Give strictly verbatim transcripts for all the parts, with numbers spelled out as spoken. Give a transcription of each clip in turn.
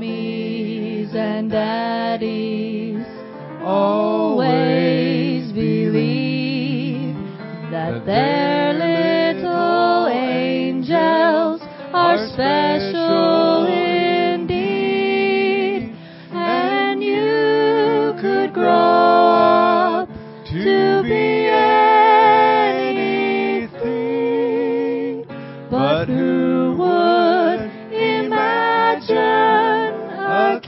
mommies and daddies always believe that their little angels are special indeed, and you could grow up to be anything, but who would imagine a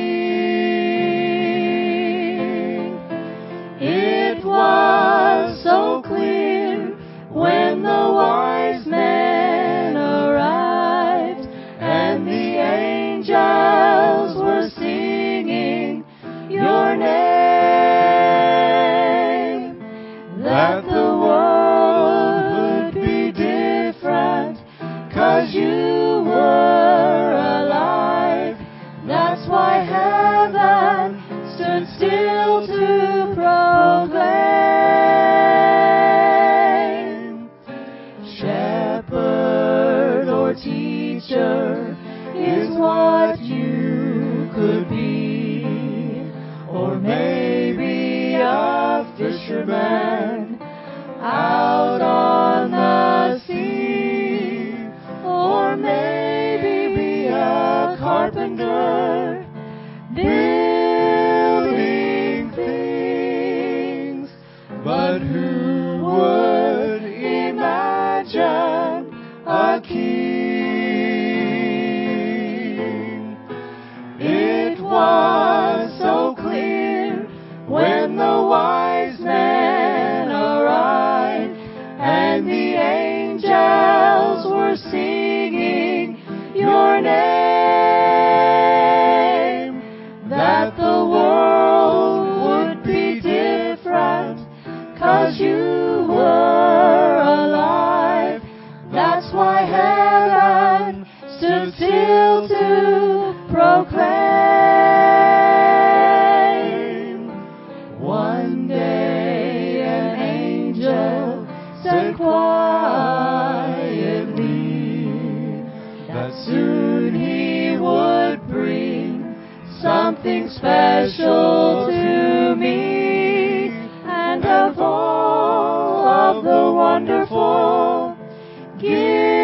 king? It was so clear when the wise men arrived and the angels were singing your name, that the world would be different 'cause you were alive. That's why heaven stood still to proclaim. Shepherd or teacher is what you could be, or maybe a fisherman out on the sea, or maybe be a carpenter building things, but who would imagine a king? It was so clear when the wise men arrived and the angels were singing your name, that the world would be different 'cause you were alive. That's why heaven stood still to proclaim. One day an angel said quietly that soon he would bring something special to me, and of all of the wonderful gifts